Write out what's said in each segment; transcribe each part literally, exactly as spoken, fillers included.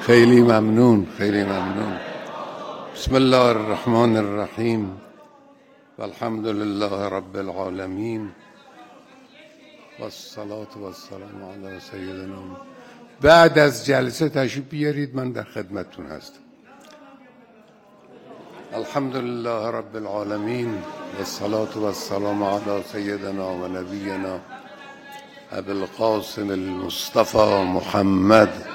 خیلی ممنون خیلی ممنون. بسم الله الرحمن الرحیم و الحمد لله رب العالمین و الصلاة و السلام علی سیدنا. بعد از جلسه تشریف بیارید، من در خدمتتون هستم. الحمد لله رب العالمین و الصلاة و السلام علی سیدنا و نبینا ابی القاسم المصطفى محمد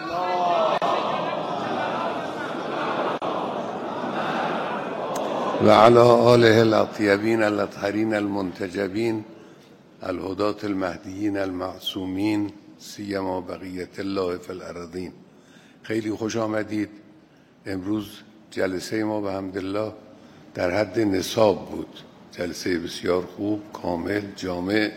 و علی آله الاطیبین الاطهرین المنتجبین الهداة المهدیین المعصومین سیما بقیت الله فی الارضین. خیلی خوش آمدید. امروز جلسه ما به حمدالله در حد نصاب بود. جلسه بسیار خوب، کامل، جامع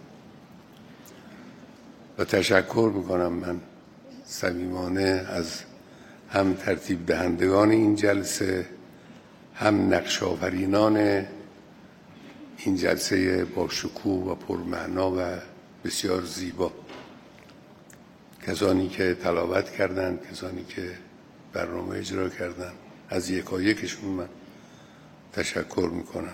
و تشکر میکنم من صمیمانه از هم ترتیب دهندگان این جلسه، هم نقش آفرینان این جلسه با شکوه و پرمعنا و بسیار زیبا، کسانی که تلاوت کردند، کسانی که برنامه اجرا کردند. از یکایکشون من تشکر میکنم.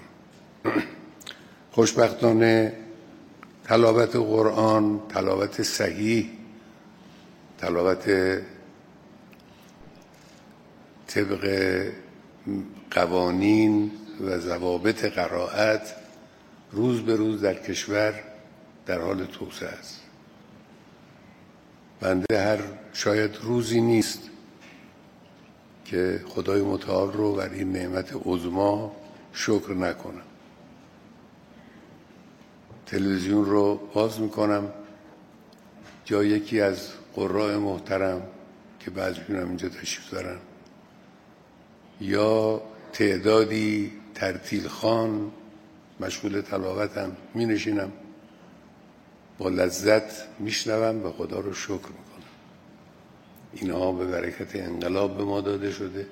خوشبختانه تلاوت قرآن، تلاوت صحیح، تلاوت طبق قوانین و ضوابط قرائت روز به روز در کشور در حال توسعه است. بنده هر شاید روزی نیست که خدای متعال رو بر این نعمت عظما شکر نکنم. تلویزیون رو باز میکنم، یا یکی از قراء محترم که بعضیشون هم اینجا تشریف دارن، یا تعدادی ترتیل خوان مشغول تلاوتم، می نشینم با لذت میشنوم و خدا رو شکر میکنم. اینها به برکت انقلاب به ما داده شده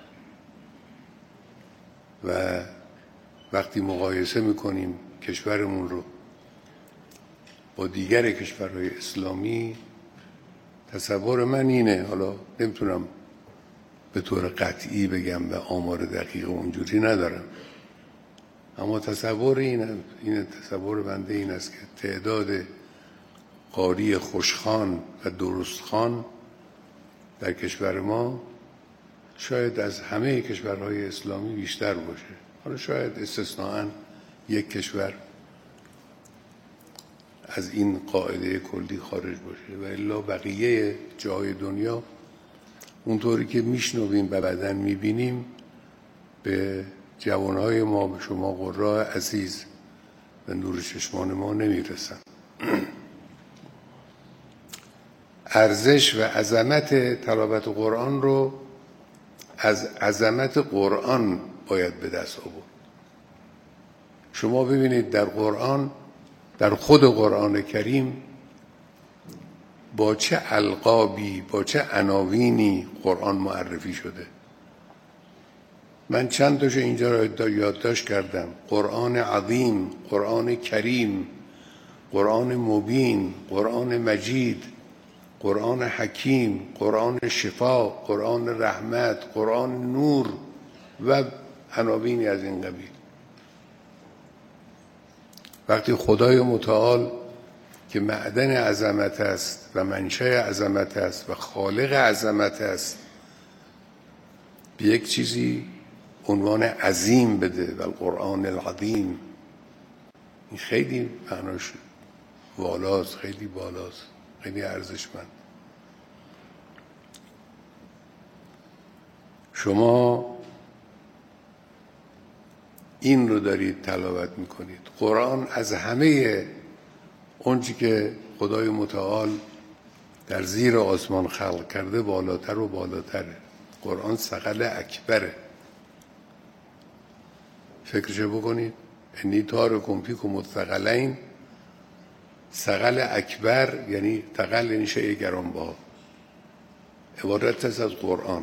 و وقتی مقایسه میکنیم کشورمون رو با دیگر کشورهای اسلامی، تصور من اینه، حالا نمیتونم به طور قطعی بگم و آمار دقیق اونجوری ندارم، اما تصور اینه، این تصور بنده این است که تعداد قاری خوشخوان و درستخوان در کشور ما شاید از همه کشورهای اسلامی بیشتر باشه. حالا شاید استثناءً یک کشور از این قاعده کلی خارج باشه و الا بقیه جای دنیا اونطوری که میشنویم و بعداً میبینیم به جوانهای ما، به شما قراء عزیز و نور چشمان ما نمیرسن. ارزش و عظمت تلاوت قرآن رو از عظمت قرآن باید به دست آورد. شما ببینید در قرآن، در خود قرآن کریم با چه القابی، با چه عناوینی قرآن معرفی شده. من چند تاشو اینجا را یادداشت کردم: قرآن عظیم، قرآن کریم، قرآن مبین، قرآن مجید، قرآن حکیم، قرآن شفا، قرآن رحمت، قرآن نور و عناوینی از این قبیل. وقتی خدای متعال که معدن عظمت است و منشأ عظمت است و خالق عظمت است به یک چیزی عنوان عظیم بده و القرآن العظیم، این خیلی معناش والاست، خیلی بالاست، خیلی ارزشمند. شما این رو دارید تلاوت میکنید. قرآن از همه اونچه که خدای متعال در زیر آسمان خلق کرده بالاتر و بالاتره. قرآن ثقل اکبره. فکرشو بکنید. انی تارکم فیکم الثقلین، ثقل اکبر یعنی ثقل یعنی شیء گرانبها، عبارت است از قرآن.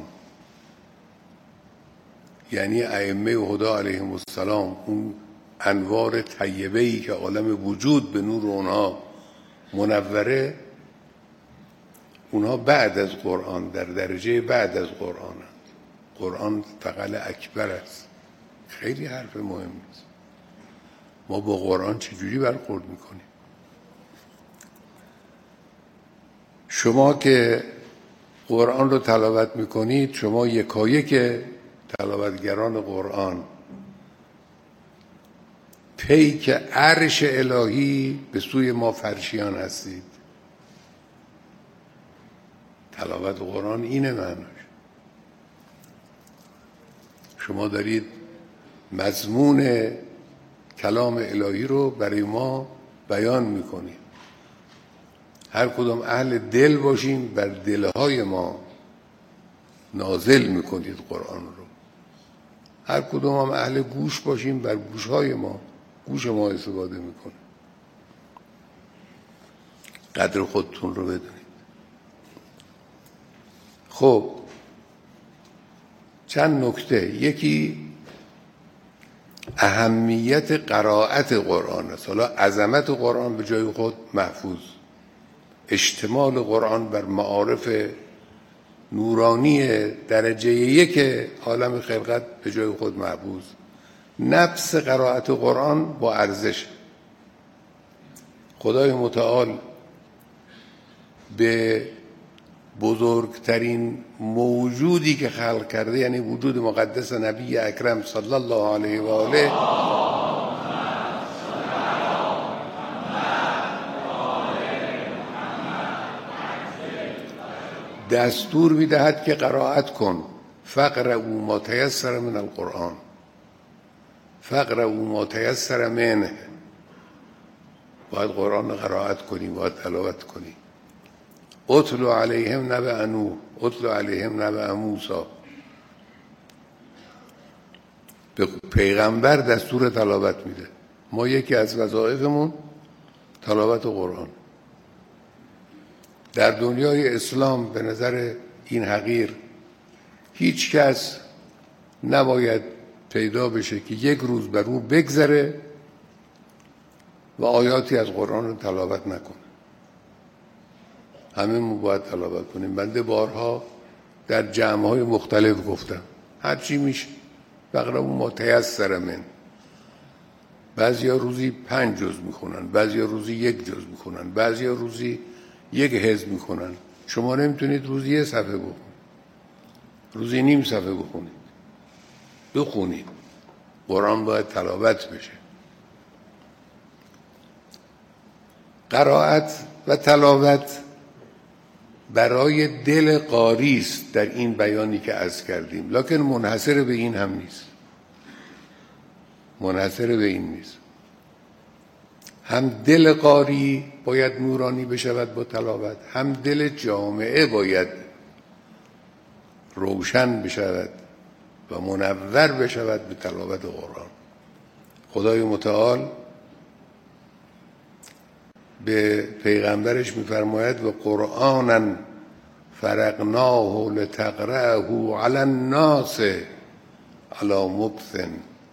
یعنی ائمه هدا علیهم السلام، اون انوار طیبه‌ای که عالم وجود به نور اونها منوره، اونها بعد از قرآن، در درجه بعد از قرآن هست. قرآن فقل اکبر است. خیلی حرف مهم است. ما با قرآن چجوری برخورد میکنیم؟ شما که قرآن رو تلاوت میکنید، شما یکایک تلاوتگران قرآن پیک عرش الهی به سوی ما فرشیان هستید. تلاوت قرآن اینه معناش. شما دارید مضمون کلام الهی رو برای ما بیان میکنید. هر کدوم اهل دل باشیم بر دلهای ما نازل میکنید قرآن رو. هر کدوم هم اهل گوش باشیم بر گوشهای ما گوش ما استفاده میکنه. قدر خودتون رو بدونید. خب چند نکته. یکی اهمیت قرائت قرآن است. حالا عظمت قرآن به جای خود محفوظ، اشتمال قرآن بر معارف نورانی درجه یک عالم خلقت به جای خود محفوظ. نفس قرائت قرآن با ارزش. خدای متعال به بزرگترین موجودی که خلق کرده، یعنی وجود مقدس نبی اکرم صلی الله علیه و آله، دستور میدهد که قرائت کن. فقرؤا ما تیسر من القرآن، فقرؤا ما تیسر منه. باید قرآن رو قرائت کنی، باید تلاوت کنی. اتلو علیهم نبأ نوح، اتلو علیهم نبأ موسی. به پیغمبر دستور تلاوت میده. ما یکی از وظایفمون تلاوت قرآن. در دنیای اسلام به نظر این حقیر هیچ کس نباید پیدا بشه که یک روز بر او بگذره و آیاتی از قرآن رو تلاوت نکنه. همه ما باید تلاوت کنیم. بنده بارها در جمع‌های مختلف گفتم هرچی میشه فقرؤا ما تیسر من. بعضیا روزی پنج جز میخونن، بعضیا روزی یک جز میخونن، بعضیا روزی یک حزب میکنن. شما نمیتونید روزی یه صفحه بخونید، روزی نیم صفحه بخونید، بخونید. قرآن باید تلاوت بشه. قرائت و تلاوت برای دل قاری است در این بیانی که عرض کردیم، لکن منحصر به این هم نیست. منحصر به این نیست. هم دل قاری باید نورانی بشود با تلاوت، هم دل جامعه باید روشن بشود و منور بشود به تلاوت قرآن. خدای متعال به پیغمبرش میفرماید و قرآنا فرقناه لتقرأه علی الناس علی مکث.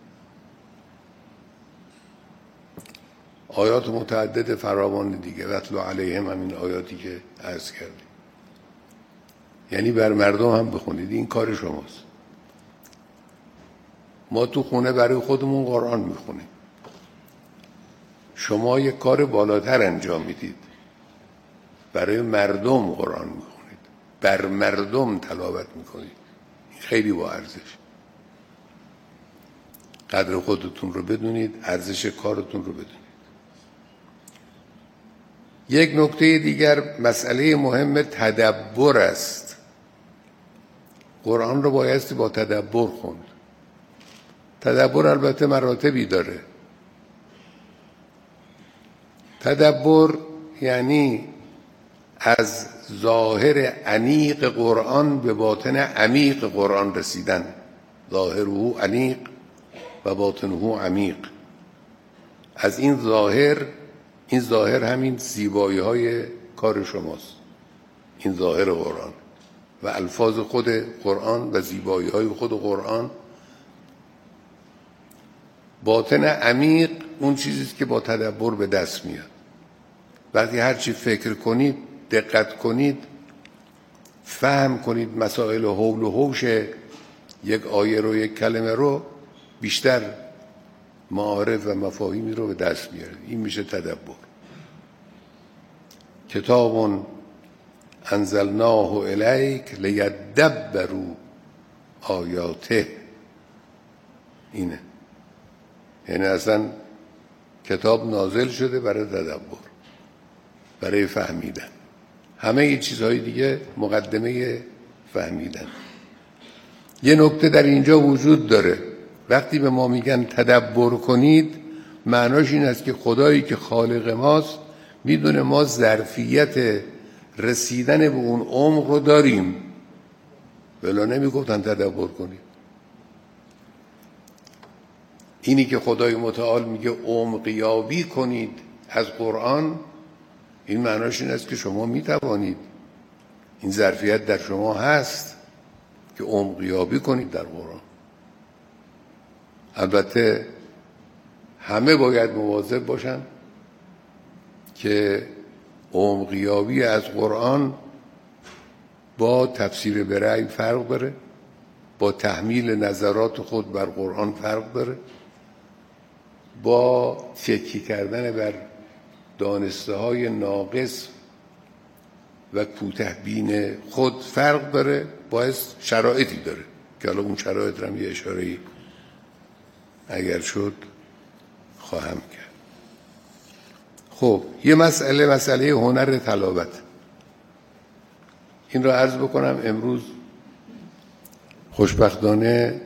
آیات متعدد فراوان دیگه. واتلو علیهم همین آیاتی که عرض کردیم. یعنی بر مردم هم بخونید. این کار شماست. ما تو خونه برای خودمون قرآن میخونیم. شما یک کار بالاتر انجام میدید. برای مردم قرآن میخونید. بر مردم تلاوت میکنید. این خیلی با ارزش. قدر خودتون رو بدونید، ارزش کارتون رو بدونید. یک نکته دیگر مسئله مهم تدبر است. قرآن رو بایستی با تدبر خوند. تدبر البته مراتبی داره. تدبر یعنی از ظاهر عمیق قرآن به باطن عمیق قرآن رسیدن. ظاهره عمیق و باطنه عمیق. از این ظاهر، این ظاهر همین زیبایی های کار شماست. این ظاهر قرآن و الفاظ خود قرآن و زیبایی های خود قرآن. باطن عمیق اون چیزیست که با تدبر به دست میاد. وقتی هرچی فکر کنید، دقت کنید، فهم کنید مسائل حول و حوش یک آیه رو، یک کلمه رو، بیشتر معارف و مفاهیمی رو به دست میارید. این میشه تدبر. کتاب انزلناه الیک لیدبروا آیاته. اینه، یعنی اصلا کتاب نازل شده برای تدبر، برای فهمیدن. همه ای چیزهای دیگه مقدمه فهمیدن. یه نکته در اینجا وجود داره. وقتی به ما میگن تدبر کنید، معناش این است که خدایی که خالق ماست میدونه ما ظرفیت رسیدن به اون عمق رو داریم، ولی نمیگفتن تدبر کنید. اینی که خدای متعال میگه عمقیابی کنید از قرآن، این معناش این است که شما میتوانید، این ظرفیت در شما هست که عمقیابی کنید در قرآن. البته همه باید مواظب باشن که عمقیابی از قرآن با تفسیر به رأی فرق داره، با تحمیل نظرات خود بر قرآن فرق داره، با تکیه کردن بر دانسته های ناقص و کوته بین خود فرق داره، باعث شرایطی داره که حالا اون شرایط رو هم یه اشاره‌ای اگر شد خواهم کرد. خب یه مسئله مسئله هنر تلاوت. این را عرض بکنم امروز خوشبختانه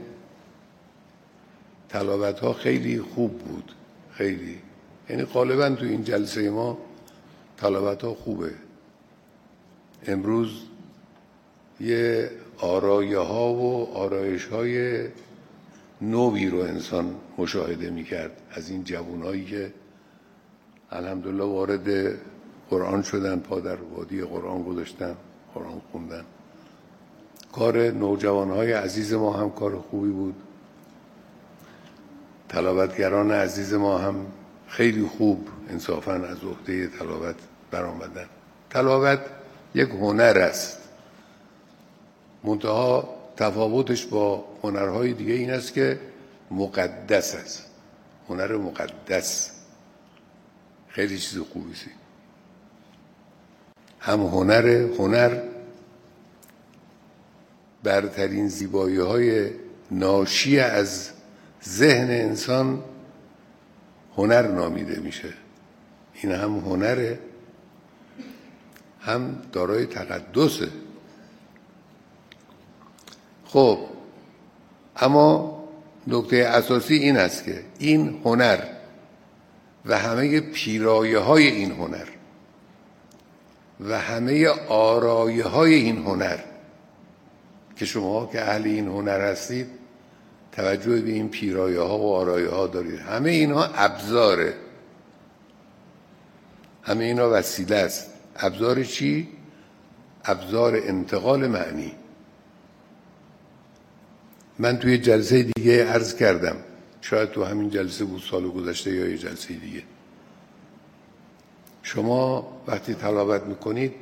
تلاوت ها خیلی خوب بود، خیلی، یعنی غالبا تو این جلسه ما تلاوت ها خوبه. امروز یه آرایه ها و آرایش های نوی رو انسان مشاهده میکرد از این جوانایی که الحمدلله وارد قرآن شدن، پا در وادی قرآن گذاشتن، قرآن خوندن. کار نوجوانهای عزیز ما هم کار خوبی بود. تلاوتگران عزیز ما هم خیلی خوب انصافاً از عهده تلاوت برآمدن. تلاوت یک هنر است، منتها تفاوتش با هنرهای دیگه این است که مقدس است. هنر مقدس خیلی چیز خوبی است. هم هنر هنر برترین زیبایی های ناشی از ذهن انسان هنر نامیده میشه. این هم هنره، هم دارای تقدسه. خب اما نکته اساسی این است که این هنر و همه پیرایه های این هنر و همه آرایه های این هنر که شما که اهل این هنر هستید توجه به این پیرایه ها و آرایه ها دارید، همه اینها ابزاره، همه اینها وسیله است. ابزار چی؟ ابزار انتقال معنی. من توی جلسه دیگه عرض کردم، شاید تو همین جلسه بود سال گذشته یا یه جلسه دیگه، شما وقتی تلاوت میکنید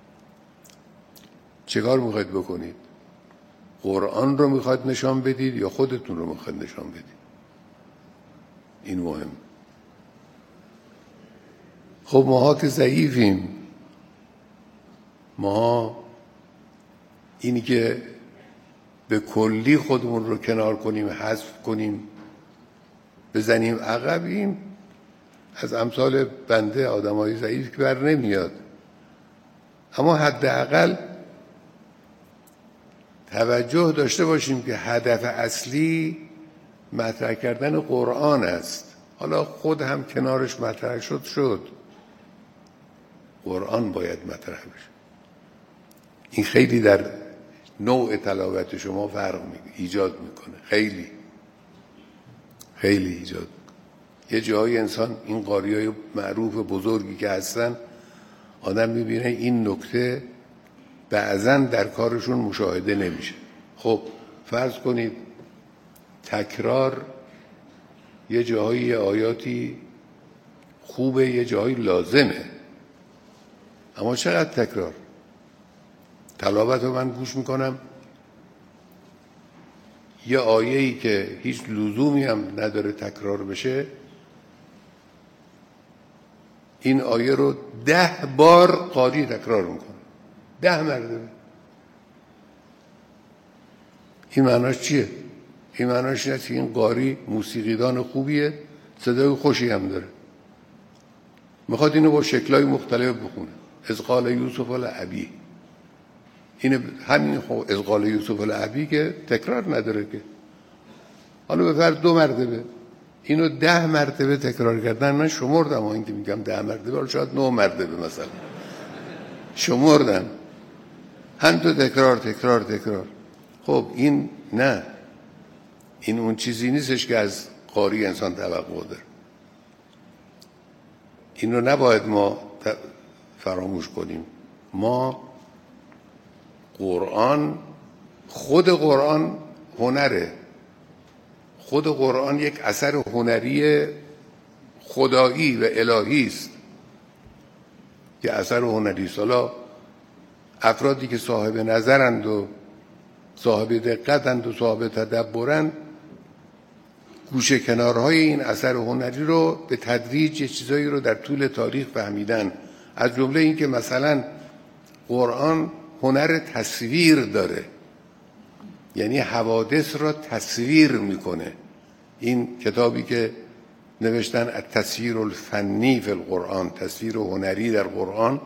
چیکار میخواید بکنید؟ قرآن رو میخواید نشان بدید یا خودتون رو میخواید نشان بدید؟ این مهم. خب ماها که ضعیفیم، ما اینی که به کلی خودمون رو کنار کنیم، حذف کنیم، بزنیم عقبیم، از امثال بنده آدمای ضعیف که بر نمیاد. اما حداقل توجه داشته باشیم که هدف اصلی مطرح کردن قرآن است. حالا خود هم کنارش مطرح شد شد قرآن باید مطرح بشه. این خیلی در نوع تلاوت شما فرق ایجاد میکنه، خیلی خیلی ایجاد میکنه. یه جایی انسان این قاریای معروف بزرگی که هستن، آدم میبینه این نکته بعضا در کارشون مشاهده نمیشه. خب فرض کنید تکرار یه جایی آیاتی خوبه، یه جایی لازمه، اما چقدر تکرار؟ تلاوت رو من گوش میکنم، یه آیه‌ای که هیچ لزومی هم نداره تکرار بشه، این آیه رو ده بار قاری تکرار میکنه، ده مرتبه. این معناش چیه؟ این معناش اینه که این قاری موسیقیدان خوبیه، صدای خوشی هم داره، میخواد اینو با شکل‌های مختلف بخونه. از قال یوسف لابی، این همین خب از قال یوسف لابی که تکرار نداره که، حالا به فرض دو مرتبه اینو ده مرتبه تکرار کردن. من شمردم، این که میگم ده مرتبه، حالا شاید نه مرتبه مثلا شمردم، هم تو تکرار تکرار تکرار. خب این نه، این اون چیزی نیستش که از قاری انسان توقع داره. این رو نباید ما فراموش کنیم. ما قرآن، خود قرآن هنره، خود قرآن یک اثر هنری خدایی و الهی است که اثر هنری است. حالا افرادی که صاحب نظرند و صاحب دقتند و صاحب تدبرند، گوشه کنارهای این اثر هنری رو به تدریج یه چیزایی رو در طول تاریخ فهمیدن. از جمله این که مثلا قرآن هنر تصویر داره، یعنی حوادث را تصویر میکنه. این کتابی که نوشتن التصویر الفنی فی القرآن، تصویر هنری در قرآن،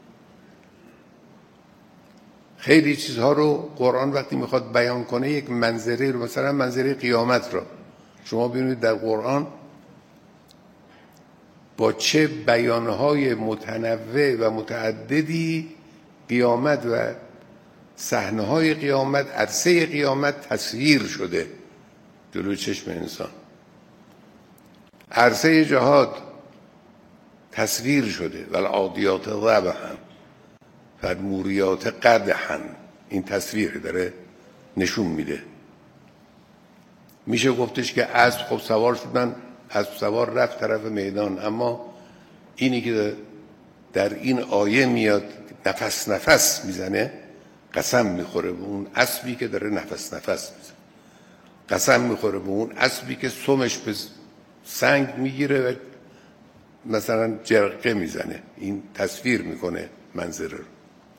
خیلی چیزها رو قرآن وقتی میخواد بیان کنه یک منظره رو، مثلا منظره قیامت را شما ببینید در قرآن با چه بیانهای متنوع و متعددی قیامت و صحنه‌های قیامت، عرصه قیامت تصویر شده جلوی چشم انسان. عرصه جهاد تصویر شده، والعادیات ضبحا فالموریات قدحا. این تصویر داره نشون میده. میشه گفتش که اسب خب سوار شدن، اسب سوار رفت طرف میدان، اما اینی که در این آیه میاد نفس نفس میزنه، قسم میخوره به اون اسبی که داره نفس نفس میزنه، قسم میخوره به اون اسبی که سمش به سنگ میگیره و مثلا جرقه میزنه. این تصویر میکنه منظره رو.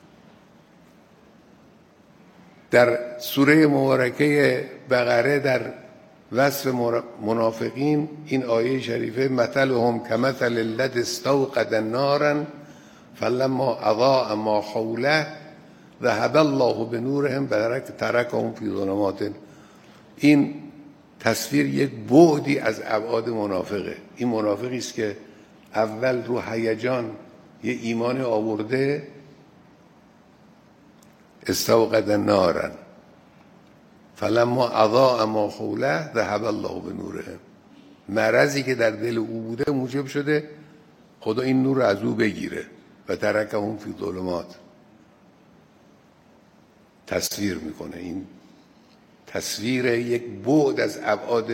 در سوره مبارکه بقره در وصف منافقین این آیه شریفه مثلهم کمثل الذی استوقد نارا فلما اضاء ما حوله ذهب الله بنورهم وترکهم فی ظلمات. این تصویر یک بعدی از ابعاد منافقه. این منافقی است که اول رو هیجان یه ایمان آورده، استوقد نارا فلما اضاء ما حوله ذهب الله بنورهم. مرضی که در دل او بوده موجب شده خدا این نور از او بگیره و ترکهم فی ظلمات. تصویر میکنه. این تصویر یک بعد از ابعاد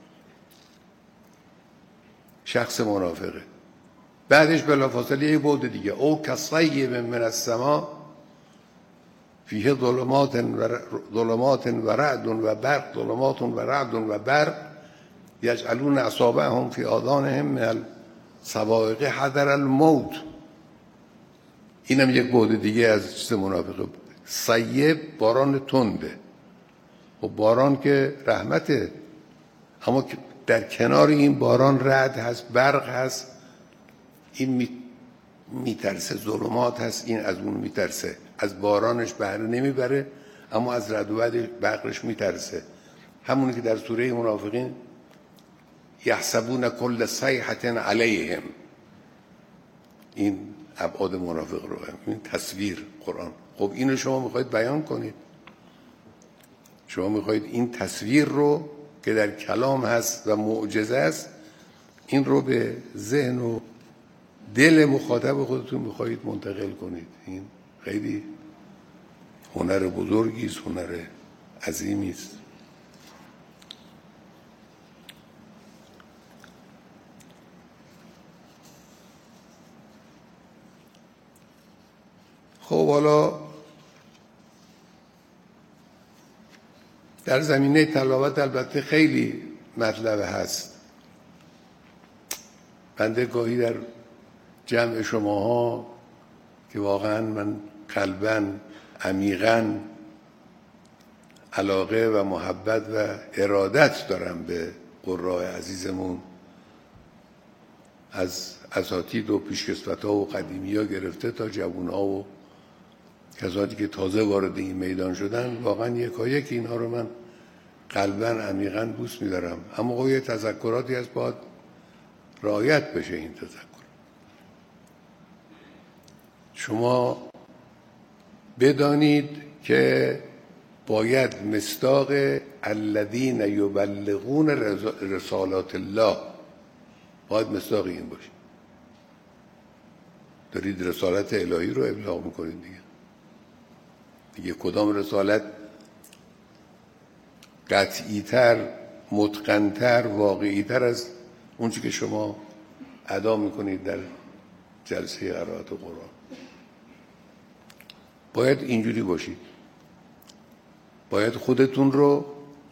شخص منافقه. بعدش بلافاصله یک بعد دیگه، او کصیب من السماء فیه ظلمات و ظلمات و رعد و برق، ظلمات و رعد و برق یجعلون اصابعهم فی آذانهم من الصواعق حذر الموت. اینم یک بعد دیگه از چیز منافقه. صیب باران تنده و باران که رحمته، اما در کنار این باران رعد هست، برق هست، این میترسه، ظلمات هست، این از اون میترسه، از بارانش بهره نمیبره اما از رعد و برقش میترسه. همونی که در سوره منافقین یحسبون کل صیحة علیهم، این ابعاد منافق رو هم. این تصویر قرآن. خب اینو شما میخواید بیان کنید، شما میخواید این تصویر رو که در کلام هست و معجزه است، این رو به ذهن و دل مخاطب خودتون میخواید منتقل کنید. این خیلی هنر بزرگی است، هنر عظیمی است. خب حالا در زمینه تلاوت البته خیلی مطلب هست. بنده گاهی در جمع شماها که واقعا من قلباً عمیقاً علاقه و محبت و ارادت دارم به قراء عزیزمون، از اساتید و پیشکسوت‌ها و قدیمی‌ها گرفته تا جوان‌ها و کسانی که تازه وارد این میدان شدن، واقعا یکایک اینها رو من قلباً عمیقاً دوست می‌دارم. اما خب یه تذکراتی هست باید رعایت بشه. این تذکر شما بدانید که باید مصداق الذین یبلغون رسالات الله، باید مصداق این باشه. دارید رسالت الهی رو ابلاغ میکنید دیگه. دیگه کدام رسالت قطعی‌تر، متقن‌تر، واقعی‌تر از اون چی که شما ادا میکنید در جلسه قرائت قرآن؟ باید اینجوری باشید. باید خودتون رو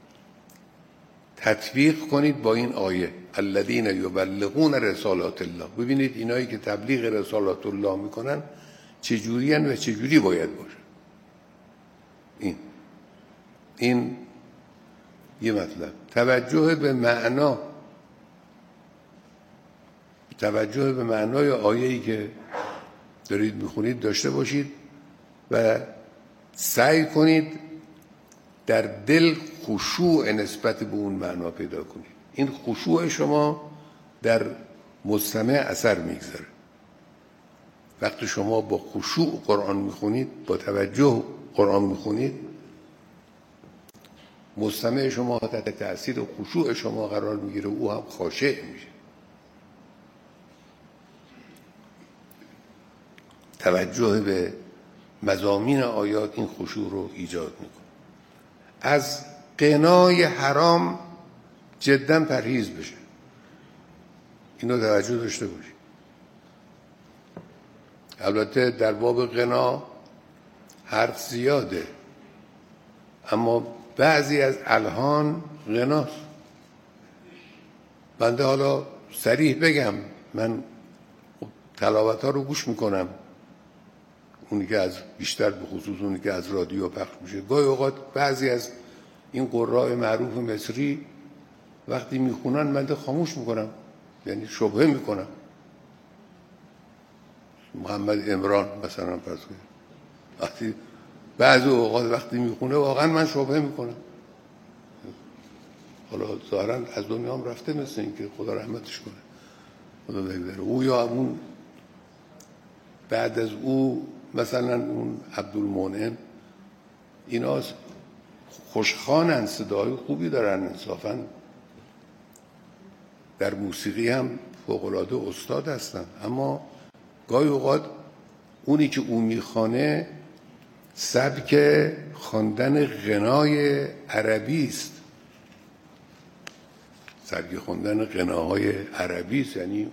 تطبیق کنید با این آیه الذین یبلغون رسالات الله. ببینید اینایی که تبلیغ رسالات الله میکنن چجوری هن و چجوری باید باشه. این این یه مطلب. توجه به معنا، توجه به معنای آیه‌ای که دارید میخونید داشته باشید و سعی کنید در دل خشوع نسبت به اون معنا پیدا کنید. این خشوع شما در مستمع اثر میگذاره. وقتی شما با خشوع قرآن میخونید، با توجه قرآن میخونید، مستمع شما تحت تأثیر خشوع شما قرار میگیره، او هم خاشع میشه. توجه به مضامین آیات این خشوع رو ایجاد میکنه. از غنای حرام جدا پرهیز بشه. اینو توجه داشته باشید. البته در باب غنا حرف زیاده، اما بعضی از الحان غناست. بنده حالا صریح بگم، من تلاوت ها رو گوش میکنم، اونی که از بیشتر به خصوص اونی که از رادیو پخش میشه. گاهی اوقات بعضی از این قراء معروف مصری وقتی میخونن من خاموش میکنم، یعنی شبهه میکنم. محمد عمران مثلا فرض کنید، وقتی بعضی اوقات وقتی میخونه واقعا من شبهه میکنم. حالا ظاهرا از دنیا هم رفته، مثل این که خدا رحمتش کنه، خدا بگذره. او یا اون بعد از او مثلا اون عبدالمنعم، اینا خوشخوانن، صدای خوبی دارن، انصافا در موسیقی هم فوق‌العاده استاد هستن، اما گاهی اوقات اونی که او میخوانه سبک خواندن غنای عربی است، سبک خواندن غناهای عربی است، یعنی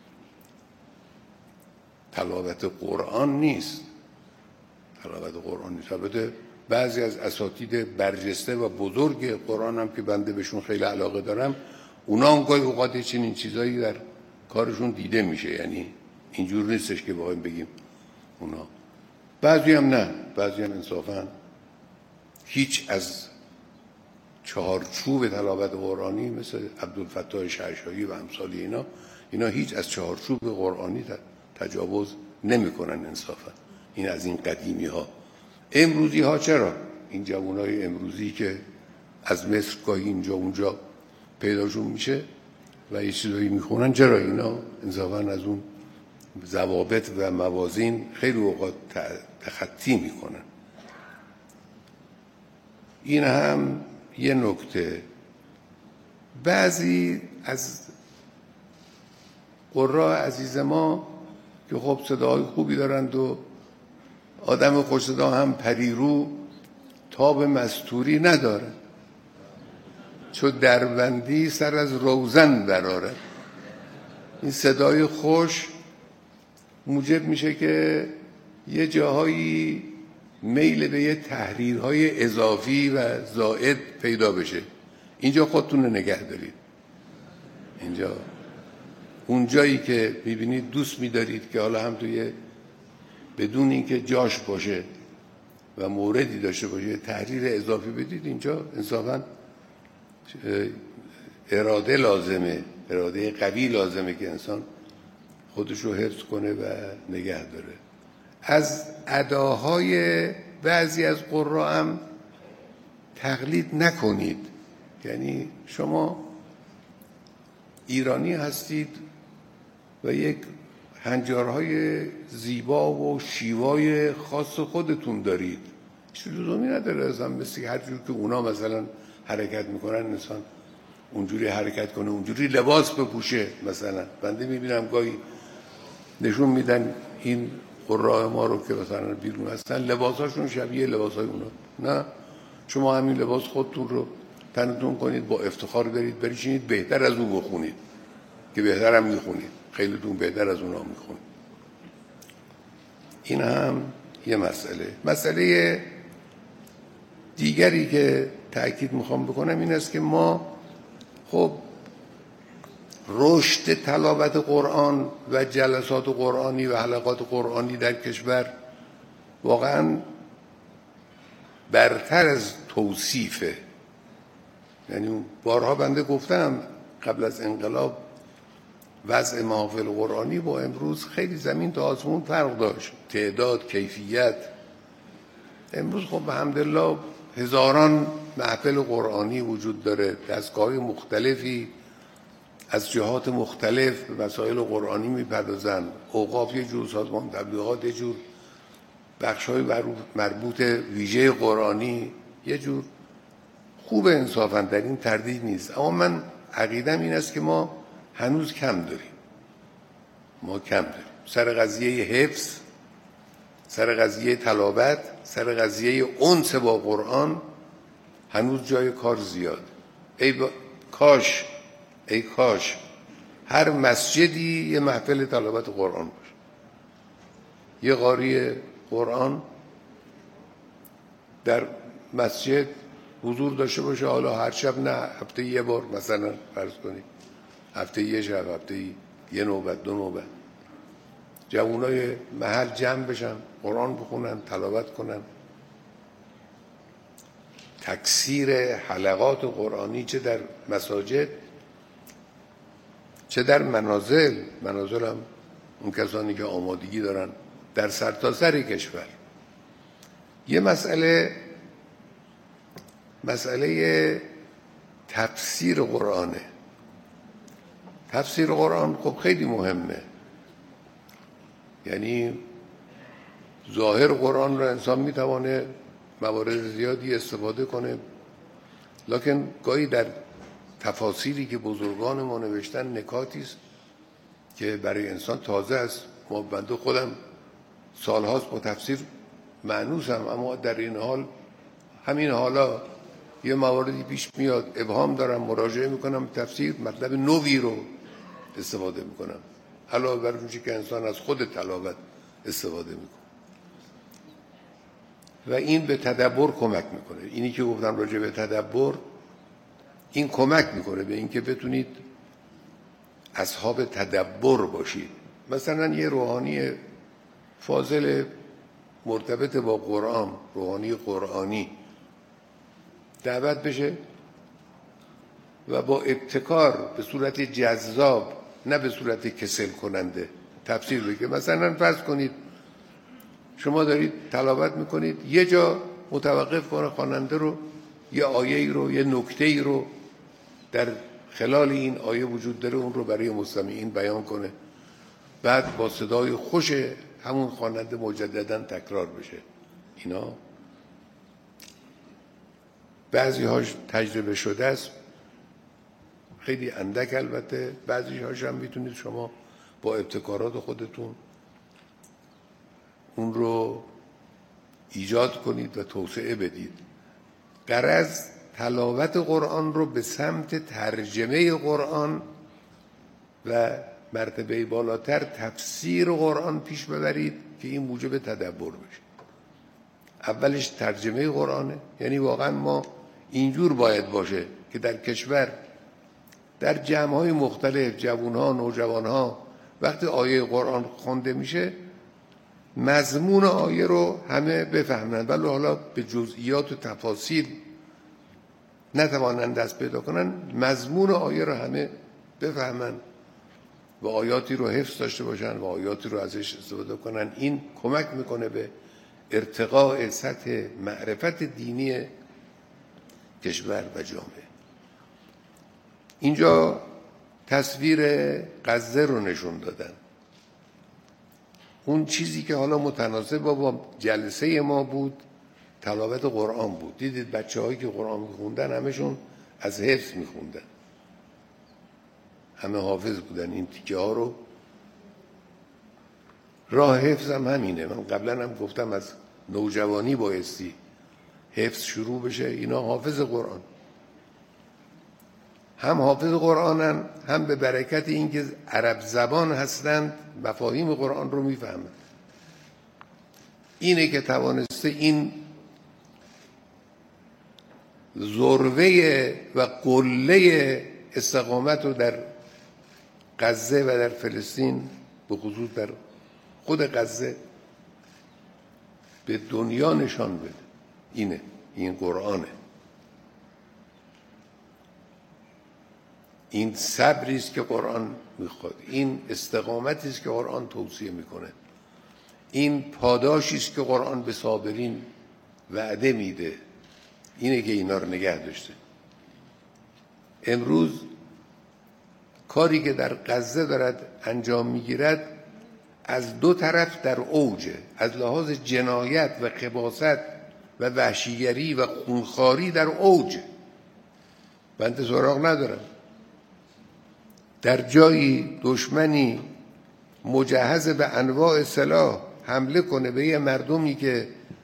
تلاوت قرآن نیست. تلاوت قرآن نیست. البته بعضی از اساتید برجسته و بزرگ قرآن هم که بنده بهشون خیلی علاقه دارم، اونا هم گاهی اوقات چنین چیزایی در کارشون دیده میشه، یعنی اینجور نیستش که بخوایم بگیم اونا. بعضی هم نه، بعضی هم انصافا هیچ از چهارچوب تلاوت قرآنی مثل عبدالفتاح شعشایی و امثال اینا اینا هیچ از چهارچوب قرآنی تجاوز نمیکنن انصافا. این از این قدیمی ها. امروزی ها چرا؟ این جوانای امروزی که از مصر گاهی اینجا اونجا پیداشون میشه و یه چیزایی میخونن، چرا اینا انصافا از اون ضوابط و موازین خیلی اوقات تخطی میکنن. این هم یه نکته. بعضی از قراء عزیز ما که خب صداهای خوبی دارند و آدم خوش صدا هم پریرو تاب مستوری نداره، چو دربندی سر از روزن براره. این صدای خوش موجب میشه که یه جاهایی میل به یه تحریرهای اضافی و زائد پیدا بشه. اینجا خودتون رو نگه دارید. اینجا اون جایی که میبینید دوست میدارید که حالا هم توی بدون اینکه جاش باشه و موردی داشته باشه تحریر اضافی بدید، اینجا انصافاً اراده لازمه، اراده قوی لازمه که انسان خودش رو حفظ کنه و نگه داره. از اداهای بعضی از قرآ هم تقلید نکنید. یعنی شما ایرانی هستید و یک هنجارهای زیبا و شیوای خاص خودتون دارید، هیچ لزومی نداره اصلا مثل هر جور که اونا مثلا حرکت میکنن انسان اونجوری حرکت کنه، اونجوری لباس بپوشه. مثلا بنده میبینم گاهی نشون میدن این قراء ما رو که مثلا بیرون هستن لباساشون شبیه لباسای اونا. نه، شما همین لباس خودتون رو تنتون کنید، با افتخار برید بریشینید بهتر از اون بخونید که بهتر هم میخونید، خیلیتون بهتر از اونا میخونید. این هم یه مسئله. مسئله دیگری که تأکید میخوام بکنم این است که ما خب رشد تلاوت قرآن و جلسات قرآنی و حلقات قرآنی در کشور واقعا برتر از توصیفه. یعنی بارها بنده گفتم قبل از انقلاب وضع محافل قرآنی با امروز خیلی زمین تا آسمون فرق داشت، تعداد، کیفیت. امروز خب الحمدلله هزاران محفل قرآنی وجود داره، دستگاه مختلفی از جهات مختلف مسائل قرآنی میپردازن، اوقاف یه جور، سازمان تبلیغات یه جور، بخش‌های مربوط ویژه قرآنی یه جور. خوب انصافاً در این تردید نیست، اما من عقیدم این است که ما هنوز کم داریم. ما کم داریم سر قضیه حفظ، سر قضیه تلاوت، سر قضیه انس با قرآن هنوز جای کار زیاد. ای با... کاش ای کاش هر مسجدی یه محفل تلاوت قرآن باشه، یه قاری قرآن در مسجد حضور داشته باشه. حالا هر شب نه، هفته یه بار مثلا فرض کنید، هفته یه شب، هفته یه نوبت، دو نوبت جوانای محل جمع بشن، قرآن بخونن، تلاوت کنن. تکثیر حلقات قرآنی چه در مساجد چه در منازل، منازل هم اون کسانی که آمادگی دارن در سرتاسر کشور. یه مسئله مسئله تفسیر قرآنه. تفسیر قرآن خب خیلی مهمه. یعنی ظاهر قرآن رو انسان میتوانه موارد زیادی استفاده کنه، لکن گاهی در تفاسیری که بزرگان ما نوشتن نکاتی است که برای انسان تازه است. ما بنده خودم سالهاست با تفسیر مانوسم، اما در این حال همین حالا یه مواردی پیش میاد، ابهام دارم، مراجعه میکنم تفسیر، مطلب نوی رو استفاده میکنم علاوه بر اون چیزی که انسان از خود تلاوت استفاده میکنه و این به تدبر کمک میکنه. اینی که گفتم راجع به تدبر، این کمک میکنه به اینکه بتونید اصحاب تدبر باشید. مثلا یه روحانی فاضل مرتبط با قرآن، روحانی قرآنی دعوت بشه و با ابتکار به صورت جذاب، نه به صورت کسل کننده تفسیر بگه. مثلا فرض کنید شما دارید تلاوت میکنید، یه جا متوقف کنه خواننده رو، یه آیه رو، یه نکته رو در خلال این آیه وجود داره، اون رو برای مستمعین بیان کنه، بعد با صدای خوش همون خواننده مجددا تکرار بشه. اینا بعضی هاش تجربه شده است، خیلی اندک البته، بعضی هاش هم میتونید شما با ابتکارات خودتون اون رو ایجاد کنید و توسعه بدید. غرض تلاوت قرآن رو به سمت ترجمه قرآن و مرتبه بالاتر تفسیر قرآن پیش ببرید که این موجب تدبر بشه. اولش ترجمه قرآنه، یعنی واقعا ما اینجور باید باشه که در کشور در جمع‌های مختلف جوان‌ها نوجوان‌ها وقتی آیه قرآن خوانده میشه مضمون آیه رو همه بفهمند، ولی حالا به جزئیات و تفاصیل نتوانند دست پیدا کنن، مضمون آیه رو همه بفهمند و آیاتی رو حفظ داشته باشن و آیاتی رو ازش استفاده کنن. این کمک میکنه به ارتقاء سطح معرفت دینی کشور و جامعه. اینجا تصویر غزه رو نشون دادن، اون چیزی که حالا متناسب با جلسه ما بود تلاوت قرآن بود. دیدید بچه هایی که قرآن میخوندن همشون از حفظ میخوندن، همه حافظ بودن. این تیکه ها رو راه حفظ هم همینه. من قبلا هم گفتم از نوجوانی بایستی حفظ شروع بشه. اینا حافظ قرآن، هم حافظ قرآنن، هم به برکت اینکه عرب زبان هستند مفاهیم قرآن رو میفهمند. اینه که توانسته این ذروه و قله استقامت رو در غزه و در فلسطین، به خصوص در خود غزه، به دنیا نشان بده. اینه، این قرآنه. این صبری است که قرآن میخواد، این استقامتی است که قرآن توصیه میکنه، این پاداشی است که قرآن به صابرین وعده میده. اینه که اینا رو نگه داشته. امروز کاری که در غزه دارد انجام میگیرد از دو طرف در اوجه، از لحاظ جنایت و خباثت و وحشیگری و خونخواری در اوجه. بنده سراغ ندارم در جایی دشمنی مجهز به انواع سلاح حمله کنه به یه مردمی که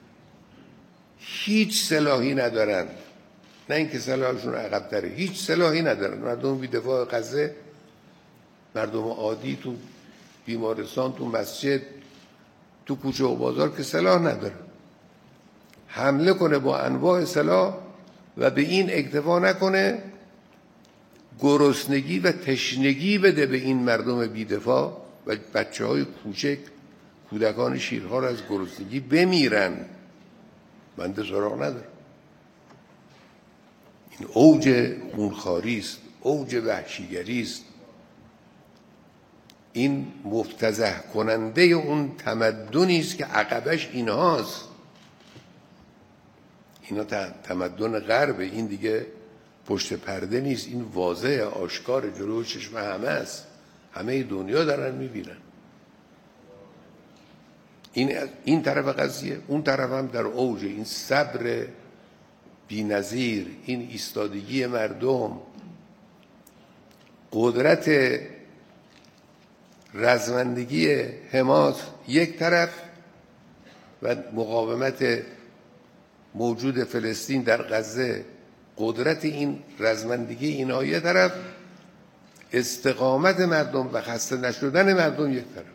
هیچ سلاحی ندارن، نه اینکه سلاحشون عقب تره، هیچ سلاحی ندارن. مردم بی دفاع غزه، مردم عادی تو بیمارستان، تو مسجد، تو کوچه و بازار که سلاح ندارن، حمله کنه با انواع سلاح و به این اکتفا نکنه گرسنگی و تشنگی بده به این مردم بی‌دفاع و بچه های کوچک، کودکان شیرها را از گرسنگی بمیرن. بنده سراغ ندارم. این اوج خونخواری است، اوج وحشیگری است. این مفتضح کننده اون تمدنی است که عقبش اینهاست. اینا تمدن غرب، این دیگه پشت پرده نیست، این واضح آشکار جلوی چشم همه است، همه دنیا دارن میبینن. این این طرف قضیه، اون طرف هم در اوج. این صبر بی‌نظیر، این ایستادگی مردم، قدرت رزمندگی حماس یک طرف و مقاومت موجود فلسطین در غزه، قدرت این رزمندگی اینا یک طرف، استقامت مردم و خسته نشدن مردم یک طرف.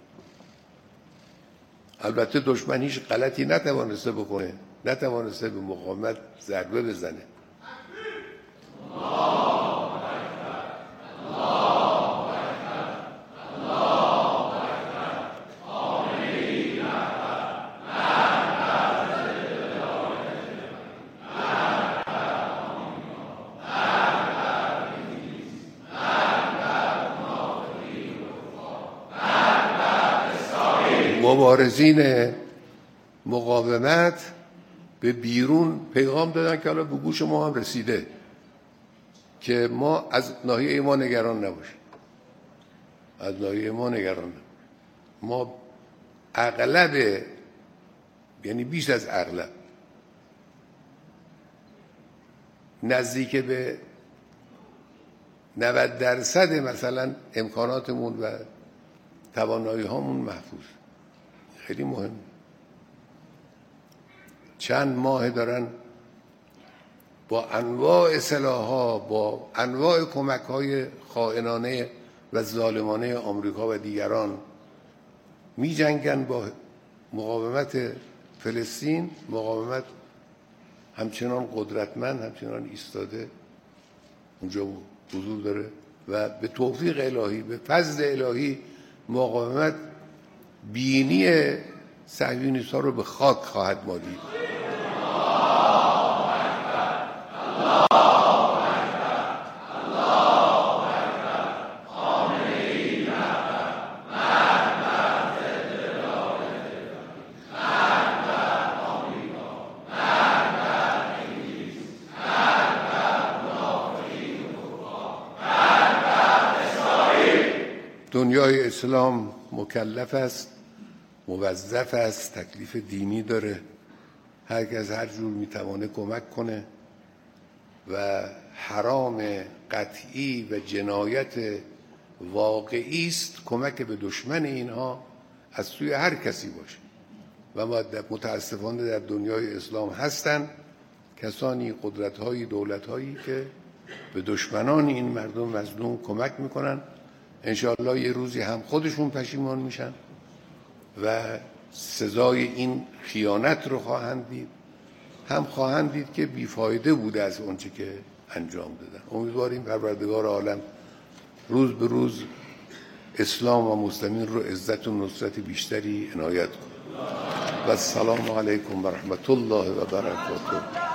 البته دشمن هیچ غلطی نتوانسته بکنه، نتوانسته به مقاومت ضربه بزنه. مبارزین مقاومت به بیرون پیغام دادن که حالا به گوش ما هم رسیده که ما از ناحیه ما نگران نباشیم، از ناحیه ما نگران نباشیم. ما اغلب، یعنی بیش از اغلب، نزدیک به نود درصد مثلا امکاناتمون و توانایی هامون محفوظ. خیلی مهم. چند ماه دارن با انواع سلاح‌ها، با انواع کمک‌های خائنانه و ظالمانه آمریکا و دیگران می جنگن با مقاومت فلسطین مقاومت همچنان قدرتمند، همچنان ایستاده اونجا حضور داره و به توفیق الهی، به فضل الهی مقاومت بینی صهیونیست‌ها رو به خاک خواهد مالید. دنیای اسلام مکلف است، موظف است، تکلیف دینی داره، هر کس هر جور میتوانه کمک کنه و حرام قطعی و جنایت واقعی است کمک به دشمن اینها از سوی هر کسی باشه و متاسفانه در دنیای اسلام هستند کسانی، قدرت‌هایی، دولت‌هایی که به دشمنان این مردم مظلوم کمک میکنن. انشاءالله یه روزی هم خودشون پشیمان میشن و سزای این خیانت رو خواهند دید، هم خواهند دید که بیفایده بوده از اونچه که انجام دادن. امیدواریم پروردگار عالم روز به روز اسلام و مسلمین رو عزت و نصرت بیشتری عنایت کنه. و السلام علیکم و رحمت الله و برکاته.